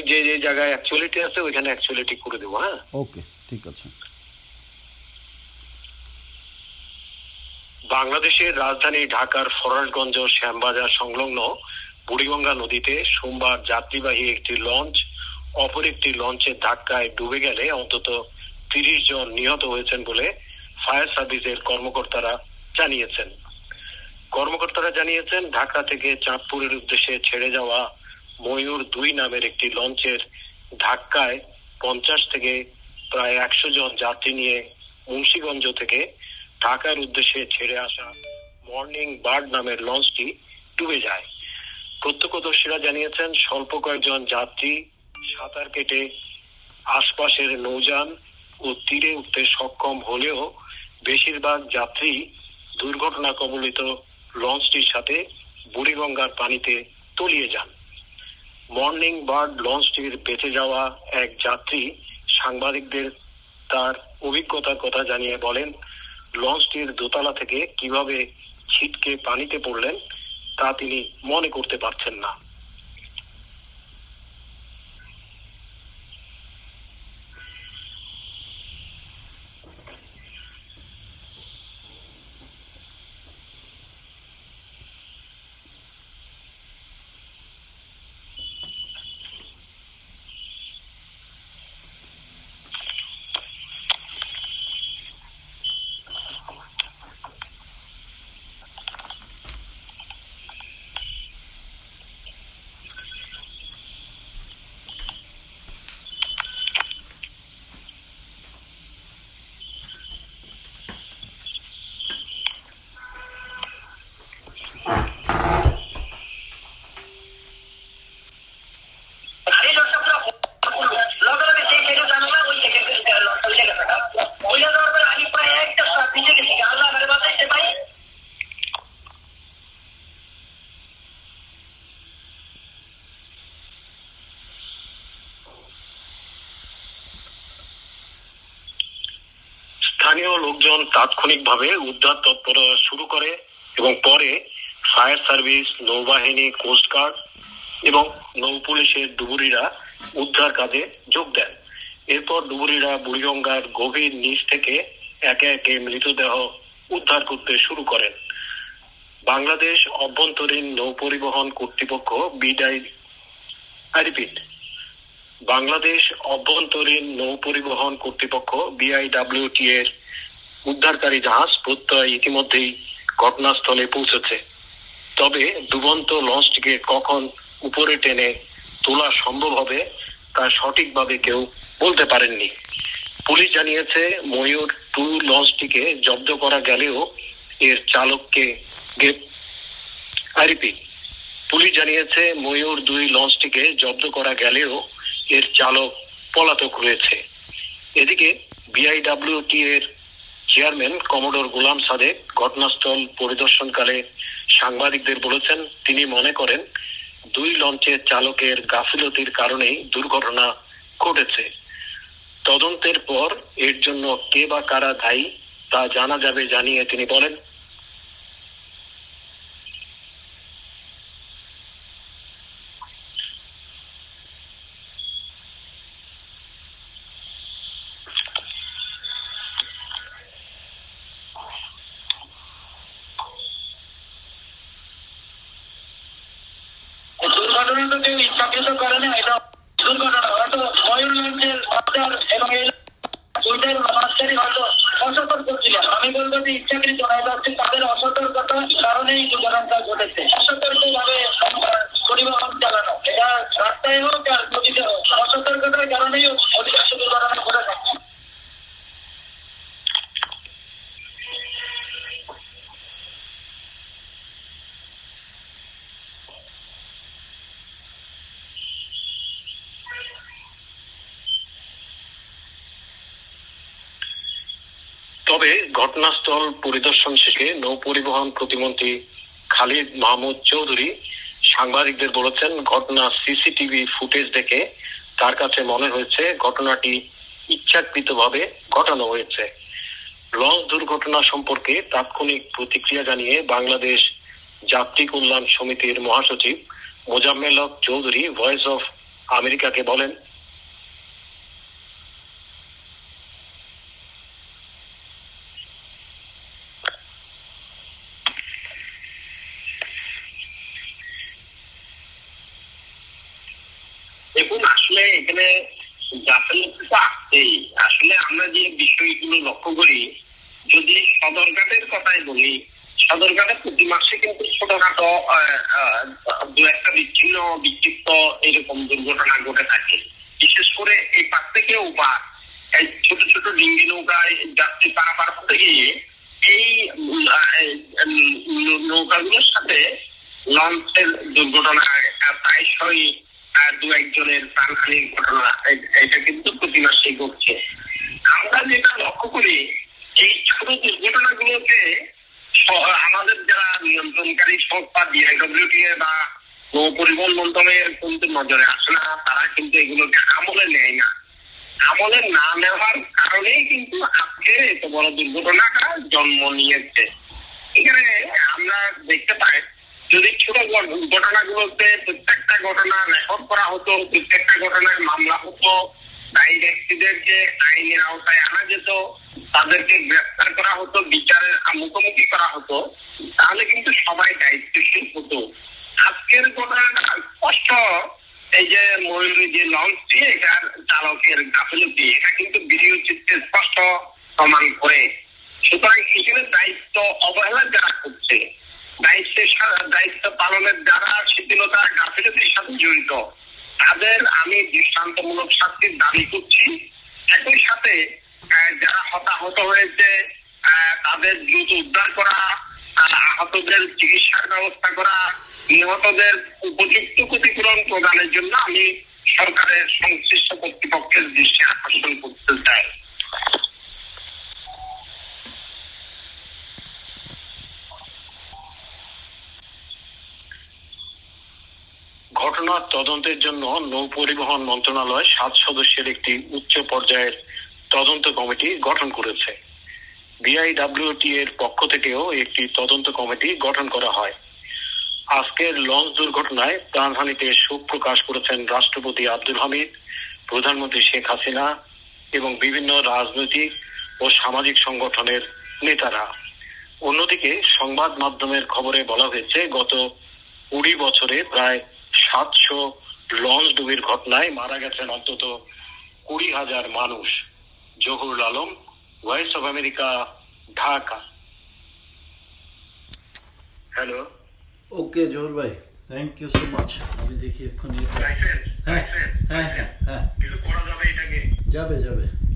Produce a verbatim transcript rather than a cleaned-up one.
যে যে জায়গায় অ্যাকচুয়ালিটি আছে ওইখানে অ্যাকচুয়ালিটি করে দেবো। হ্যাঁ, ওকে, ঠিক আছে। বাংলাদেশের রাজধানী ঢাকার ফরাশগঞ্জ শ্যামবাজার সংলগ্ন বুড়িগঙ্গা নদীতে সোমবার যাত্রীবাহী একটি লঞ্চ অপর একটি লঞ্চের ধাক্কায় ডুবে গেলে অন্তত তিরিশ জন নিহত হয়েছেন বলে ফায়ার সার্ভিসের কর্মকর্তারা জানিয়েছেন। কর্মকর্তারা জানিয়েছেন ঢাকা থেকে চাঁদপুরের উদ্দেশ্যে ছেড়ে যাওয়া ময়ূর দুই নামের একটি লঞ্চের ধাক্কায় পঞ্চাশ থেকে প্রায় একশো জন যাত্রী নিয়ে মুন্সিগঞ্জ থেকে ঢাকার উদ্দেশ্যে ছেড়ে আসা মর্নিং বার্ড নামের লঞ্চটি ডুবে যায়। প্রত্যক্ষদর্শীরা জানিয়েছেন স্বল্প কয়েকজন যাত্রী সাঁতার কেটে আশপাশের নৌযান ও তীরে উঠতে সক্ষম হলেও বেশিরভাগ যাত্রী দুর্ঘটনা কবলিত লঞ্চটির সাথে বুড়িগঙ্গার পানিতে তলিয়ে যান। মর্নিং বার্ড লঞ্চটির বেঁচে যাওয়া এক যাত্রী সাংবাদিকদের তার অভিজ্ঞতার কথা জানিয়ে বলেন, লঞ্চটির দোতলা থেকে কিভাবে ছিটকে পানিতে পড়লেন তা তিনি মনে করতে পারছেন না। স্থানীয় লোকজন তাৎক্ষণিকভাবে উদ্ধার তৎপরতা শুরু করে এবং পরে ফায়ার সার্ভিস, নৌবাহিনী, কোস্টগার্ড এবং নৌ পুলিশের ডুবুরিরা উদ্ধার কাজে যোগ দেন। এরপর ডুবুরিরা বুড়িগঙ্গার গভীর নিচ থেকে একে একে মৃতদেহ উদ্ধার করতে শুরু করেন। বাংলাদেশ অভ্যন্তরীণ নৌ পরিবহন কর্তৃপক্ষ বিডাই রিপিট বাংলাদেশ অভ্যন্তরীণ নৌ পরিবহন কর্তৃপক্ষ বিআইডব্লিউটি এর উদ্ধারকারী জাহাজ প্রত্যয় ইতিমধ্যেই ঘটনাস্থলে পৌঁছেছে। তবে ডুবন্ত লঞ্চটিকে কখন উপরে টেনে তোলা সম্ভব হবে তা সঠিকভাবে কেউ বলতে পারেননি। পুলিশ জানিয়েছে ময়ূর টু লঞ্চটিকে জব্দ করা গেলেও এর চালককে রিপিট পুলিশ জানিয়েছে ময়ূর দুই লঞ্চটিকে জব্দ করা গেলেও এর চালক পলাতক রয়েছে। এদিকে বিআইডব্লিউটি এর চেয়ারম্যান কমোডোর গোলাম সাদেক ঘটনাস্থল পরিদর্শনকালে সাংবাদিকদের বলেছেন, তিনি মনে করেন দুই লঞ্চের চালকের গাফিলতির কারণেই দুর্ঘটনা ঘটেছে। তদন্তের পর এর জন্য কে বা কারা দায়ী তা জানা যাবে জানিয়ে তিনি বলেন, দুর্ঘটনাটা কেউ ইচ্ছাকৃত করে না, এটা দুর্ঘটনা হয়তো ময়ূর লঞ্চের মাস্টার এবং এই দুইটার মাস্টারই হয়তো অসতর্ক ছিলেন। আমি বলবো যে ইচ্ছাকৃত নয়, হচ্ছে তাদের অসতর্কতার কারণেই দুর্ঘটনাটা ঘটেছে। অসতর্ক ভাবে পরিবহন চালানো, এটা রাস্তায় হোক আর নদীতে হোক, অসতর্কতার কারণেই অধিকাংশ দুর্ঘটনা ঘটে থাকে। তবে ঘটনাস্থল পরিদর্শন শেষে নৌ পরিবহন প্রতিমন্ত্রী খালিদ মাহমুদ চৌধুরী সাংবাদিকদের বলেছেন, ঘটনা সিসিটিভি ফুটেজ দেখে তার কাছে মনে হয়েছে ঘটনাটি ইচ্ছাকৃতভাবে ঘটানো হয়েছে। লঞ্চ দুর্ঘটনা সম্পর্কে তাৎক্ষণিক প্রতিক্রিয়া জানিয়ে বাংলাদেশ যাত্রী কল্যাণ সমিতির মহাসচিব মোজাম্মেল হক চৌধুরী ভয়েস অফ আমেরিকাকে বলেন, দেখুন আসলে এখানে গাফিলতি তো আসছেই। আসলে আমরা যে বিষয়গুলো লক্ষ্য করি, যদি সদরঘাটের কথাই বলি, সদরঘাটে প্রতি মাসে কিন্তু ছোটখাটো দু একটা বিচ্ছিন্ন বিক্ষিপ্ত এরকম দুর্ঘটনা ঘটে থাকে। বিশেষ করে এই পাশ থেকেও বা এই ছোট ছোট ডিঙ্গি নৌকায় যাত্রী পারাপার করতে গিয়ে এই নৌকাগুলোর সাথে লঞ্চের দুর্ঘটনায় প্রায়শই দু একজনের প্রাণহানির ঘটনা এটা কিন্তু প্রতি মাসে ঘটছে। আমরা যেটা লক্ষ্য করি, এই ছোট দুর্ঘটনাগুলোকে আমাদের যারা নিয়ন্ত্রণকারী সংস্থা বিআইডব্লিউটিএ বা নৌ পরিবহন মন্ত্রণালয়ের কিন্তু নজরে আসে না, তারা কিন্তু এগুলোকে আমলে নেয় না। আমলে না নেওয়ার কারণেই কিন্তু আজকে এত বড় দুর্ঘটনাটা জন্ম নিয়েছে। এখানে আমরা দেখতে পাই, যদি ছোট ঘটনাগুলোতে প্রত্যেকটা ঘটনা রেকর্ড করা হতো, প্রত্যেকটা ঘটনায় মামলা হতো, দায়ী ব্যক্তিদেরকে আইনের আওতায় আনা যেত, তাদেরকে গ্রেফতার করা হতো, বিচারের মুখোমুখি করা হতো, তাহলে কিন্তু সবাই দায়িত্বশীল হতো। আজকের ঘটনাটা স্পষ্ট, এই যে ময়ূরী যে লঞ্চটি, এটার চালকের গাফিলতি, এটা কিন্তু ভিডিও চিত্রে স্পষ্ট প্রমাণ করে। সুতরাং এখানে দায়িত্ব অবহেলা যারা করছে, দায়িত্বের দায়িত্ব পালনের যারা শিথিলতা গাফিলতির সাথে জড়িত, তাদের আমি দৃষ্টান্তমূলক শাস্তির দাবি করছি। একই সাথে যারা হতাহত হয়েছে তাদের দ্রুত উদ্ধার করা, আহতদের চিকিৎসার ব্যবস্থা করা, নিহতদের উপযুক্ত ক্ষতিপূরণ প্রদানের জন্য আমি সরকারের সংশ্লিষ্ট কর্তৃপক্ষের দৃষ্টি আকর্ষণ করতে চাই। ঘটনার তদন্তের জন্য নৌ পরিবহন মন্ত্রণালয় সাত সদস্যের একটি উচ্চ পর্যায়ের তদন্ত কমিটি গঠন করেছে। বিআইডব্লিউটি এর পক্ষ থেকেও একটি তদন্ত কমিটি গঠন করা হয়। আজকের লঞ্চ দুর্ঘটনায় প্রাণহানিতে শোক প্রকাশ করেছেন রাষ্ট্রপতি আব্দুল হামিদ, প্রধানমন্ত্রী শেখ হাসিনা এবং বিভিন্ন রাজনৈতিক ও সামাজিক সংগঠনের নেতারা। অন্যদিকে সংবাদ মাধ্যমের খবরে বলা হয়েছে, গত কুড়ি বছরে প্রায় সাতশো লঞ্চ ডুবির ঘটনায় মারা গেছেন অন্তত কুড়ি হাজার মানুষ। Zahurul Alam, voice of America, Dhaka. Hello. Okay Zahur ভাই, থ্যাংক ইউ সো মাচ। আমি দেখি এক্ষুনি। হ্যাঁ হ্যাঁ হ্যাঁ হ্যাঁ, কিছু করা যাবে এটাকে? যাবে যাবে।